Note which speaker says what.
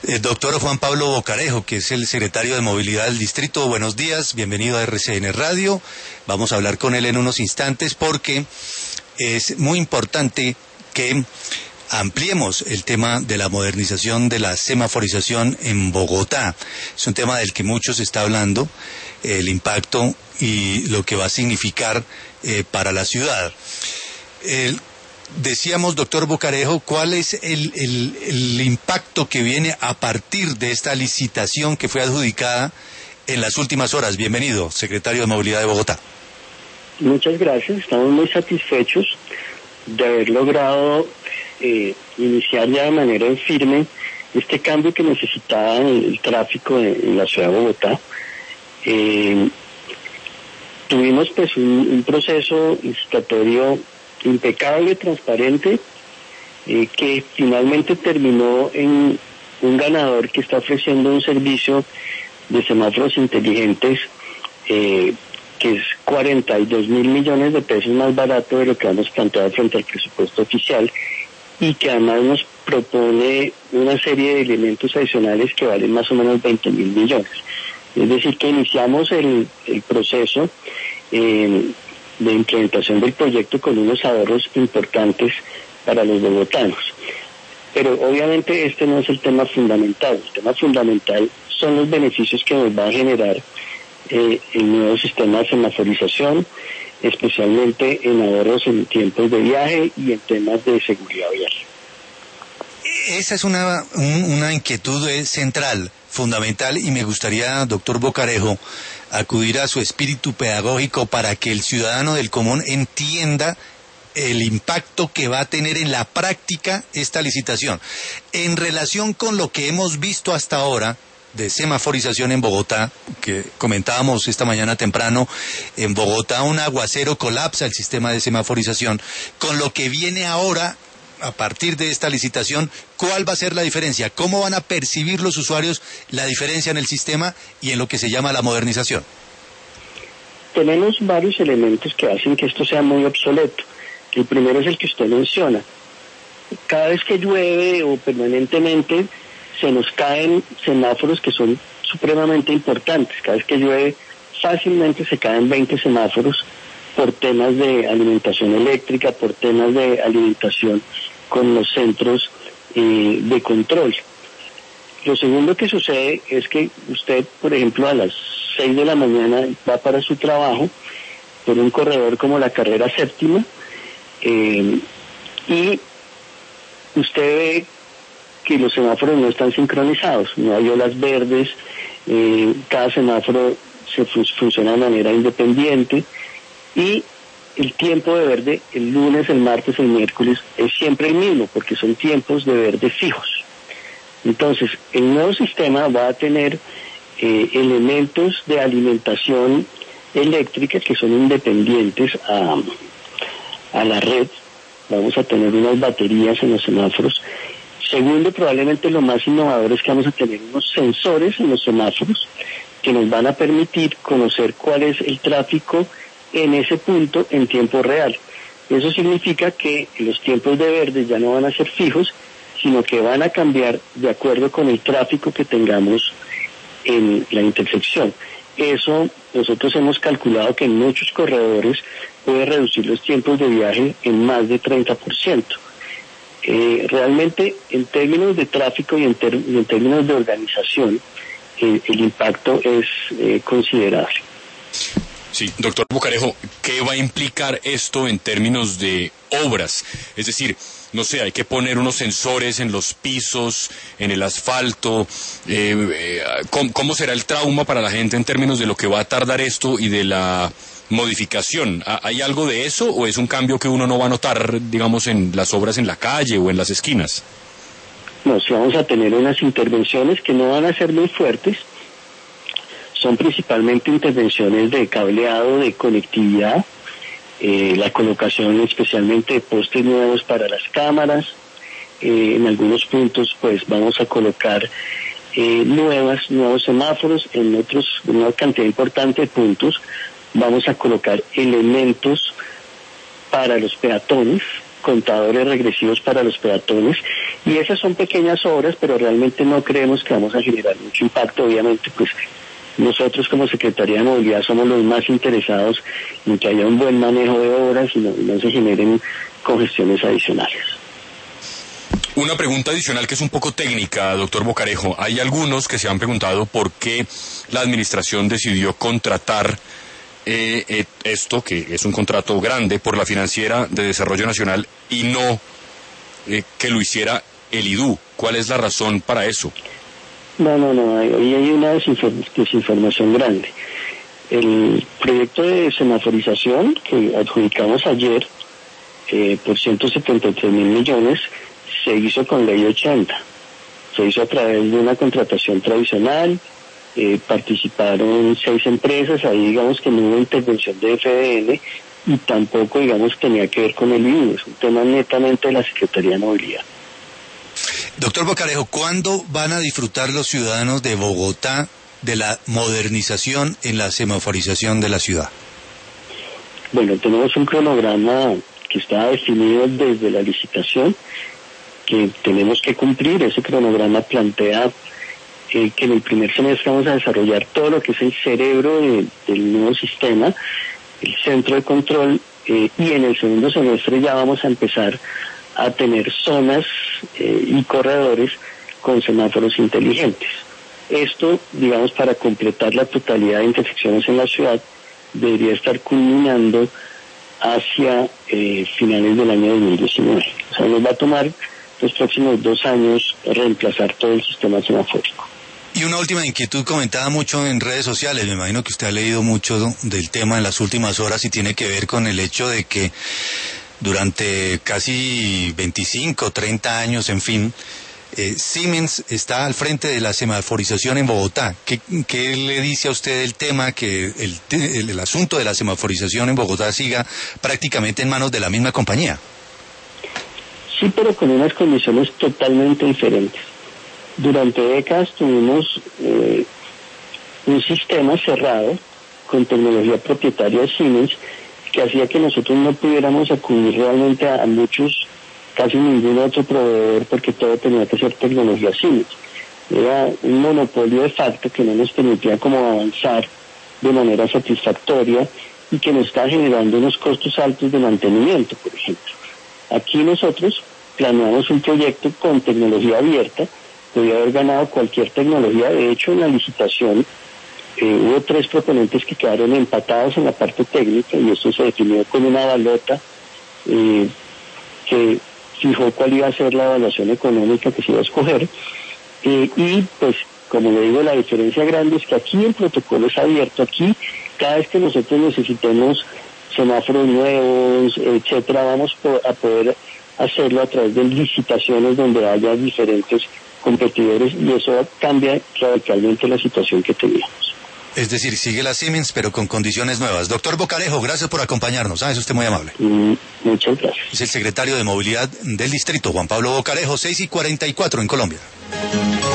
Speaker 1: Doctor Juan Pablo Bocarejo, que es el secretario de Movilidad del Distrito. Buenos días, bienvenido a RCN Radio. Vamos a hablar con él en unos instantes porque es muy importante que ampliemos el tema de la modernización de la semaforización en Bogotá. Es un tema del que mucho se está hablando, el impacto y lo que va a significar para la ciudad. Decíamos, doctor Bocarejo, ¿cuál es el impacto que viene a partir de esta licitación que fue adjudicada en las últimas horas? Bienvenido, secretario de Movilidad de Bogotá.
Speaker 2: Muchas gracias, estamos muy satisfechos de haber logrado iniciar ya de manera firme este cambio que necesitaba el tráfico en la ciudad de Bogotá. Tuvimos pues un proceso licitatorio impecable, transparente, que finalmente terminó en un ganador que está ofreciendo un servicio de semáforos inteligentes que es 42 mil millones de pesos más barato de lo que hemos planteado frente al presupuesto oficial, y que además nos propone una serie de elementos adicionales que valen más o menos 20 mil millones. Es decir, que iniciamos el proceso de implementación del proyecto con unos ahorros importantes para los bogotanos. Pero obviamente este no es el tema fundamental. El tema fundamental son los beneficios que nos va a generar el nuevo sistema de semaforización, especialmente en ahorros en tiempos de viaje y en temas de seguridad vial.
Speaker 1: Esa es una inquietud central, fundamental, y me gustaría, doctor Bocarejo, acudir a su espíritu pedagógico para que el ciudadano del común entienda el impacto que va a tener en la práctica esta licitación. En relación con lo que hemos visto hasta ahora de semaforización en Bogotá, que comentábamos esta mañana temprano, en Bogotá un aguacero colapsa el sistema de semaforización. Con lo que viene ahora, a partir de esta licitación, ¿cuál va a ser la diferencia? ¿Cómo van a percibir los usuarios la diferencia en el sistema y en lo que se llama la modernización?
Speaker 2: Tenemos varios elementos que hacen que esto sea muy obsoleto. El primero es el que usted menciona. Cada vez que llueve o permanentemente se nos caen semáforos que son supremamente importantes. Cada vez que llueve fácilmente se caen 20 semáforos por temas de alimentación eléctrica, por temas de alimentación con los centros de control. Lo segundo que sucede es que usted, por ejemplo, a las 6 de la mañana va para su trabajo por un corredor como la carrera séptima y usted ve que los semáforos no están sincronizados, no hay olas verdes, cada semáforo funciona de manera independiente, y el tiempo de verde el lunes, el martes, el miércoles es siempre el mismo porque son tiempos de verde fijos. Entonces, el nuevo sistema va a tener elementos de alimentación eléctrica que son independientes a la red. Vamos a tener unas baterías en los semáforos. Segundo, probablemente lo más innovador es que vamos a tener unos sensores en los semáforos que nos van a permitir conocer cuál es el tráfico en ese punto en tiempo real. Eso significa que los tiempos de verde ya no van a ser fijos, sino que van a cambiar de acuerdo con el tráfico que tengamos en la intersección. Eso nosotros hemos calculado que en muchos corredores puede reducir los tiempos de viaje en más de 30%. Realmente en términos de tráfico y en términos de organización, el impacto es considerable.
Speaker 3: Sí, doctor Bocarejo, ¿qué va a implicar esto en términos de obras? Es decir, no sé, hay que poner unos sensores en los pisos, en el asfalto. ¿Cómo será el trauma para la gente en términos de lo que va a tardar esto y de la modificación? ¿Hay algo de eso o es un cambio que uno no va a notar, digamos, en las obras en la calle o en las esquinas?
Speaker 2: No, sí vamos a tener unas intervenciones que no van a ser muy fuertes. Son principalmente intervenciones de cableado, de conectividad, la colocación especialmente de postes nuevos para las cámaras. En algunos puntos pues vamos a colocar nuevos semáforos, en otros, una cantidad importante de puntos, vamos a colocar elementos para los peatones, contadores regresivos para los peatones, y esas son pequeñas obras, pero realmente no creemos que vamos a generar mucho impacto. Obviamente, pues nosotros como Secretaría de Movilidad somos los más interesados en que haya un buen manejo de obras y no se generen congestiones adicionales.
Speaker 3: Una pregunta adicional que es un poco técnica, doctor Bocarejo. Hay algunos que se han preguntado por qué la administración decidió contratar esto, que es un contrato grande, por la Financiera de Desarrollo Nacional y no que lo hiciera el IDU. ¿Cuál es la razón para eso?
Speaker 2: No, ahí hay una desinformación grande. El proyecto de semaforización que adjudicamos ayer por 173 mil millones se hizo con ley 80. Se hizo a través de una contratación tradicional, participaron 6 empresas, ahí digamos que no hubo intervención de FDN y tampoco digamos tenía que ver con el IDU, es un tema netamente de la Secretaría de Movilidad.
Speaker 1: Doctor Bocarejo, ¿cuándo van a disfrutar los ciudadanos de Bogotá de la modernización en la semaforización de la ciudad?
Speaker 2: Bueno, tenemos un cronograma que está definido desde la licitación, que tenemos que cumplir. Ese cronograma plantea que en el primer semestre vamos a desarrollar todo lo que es el cerebro del nuevo sistema, el centro de control, y en el segundo semestre ya vamos a empezar a tener zonas y corredores con semáforos inteligentes. Esto, digamos, para completar la totalidad de intersecciones en la ciudad, debería estar culminando hacia finales del año 2019. O sea, nos va a tomar los próximos 2 años reemplazar todo el sistema semafórico.
Speaker 1: Y una última inquietud comentada mucho en redes sociales, me imagino que usted ha leído mucho del tema en las últimas horas y tiene que ver con el hecho de que durante casi 25, 30 años, en fin, Siemens está al frente de la semaforización en Bogotá. ¿Qué le dice a usted el tema que el asunto de la semaforización en Bogotá siga prácticamente en manos de la misma compañía?
Speaker 2: Sí, pero con unas condiciones totalmente diferentes. Durante décadas tuvimos un sistema cerrado con tecnología propietaria de Siemens que hacía que nosotros no pudiéramos acudir realmente a muchos, casi ningún otro proveedor, porque todo tenía que ser tecnología Siemens. Era un monopolio de facto que no nos permitía como avanzar de manera satisfactoria y que nos estaba generando unos costos altos de mantenimiento, por ejemplo. Aquí nosotros planeamos un proyecto con tecnología abierta, podía haber ganado cualquier tecnología. De hecho, en la licitación hubo 3 proponentes que quedaron empatados en la parte técnica y esto se definió con una balota que fijó cuál iba a ser la evaluación económica que se iba a escoger. Y pues, como le digo, la diferencia grande es que aquí el protocolo es abierto. Aquí, cada vez que nosotros necesitemos semáforos nuevos, etcétera, vamos a poder hacerlo a través de licitaciones donde haya diferentes competidores y eso cambia radicalmente la situación que teníamos.
Speaker 1: Es decir, sigue la Siemens, pero con condiciones nuevas. Doctor Bocarejo, gracias por acompañarnos. Es usted muy amable.
Speaker 2: Muchas gracias.
Speaker 1: Es el secretario de Movilidad del Distrito, Juan Pablo Bocarejo, 6:44 en Colombia.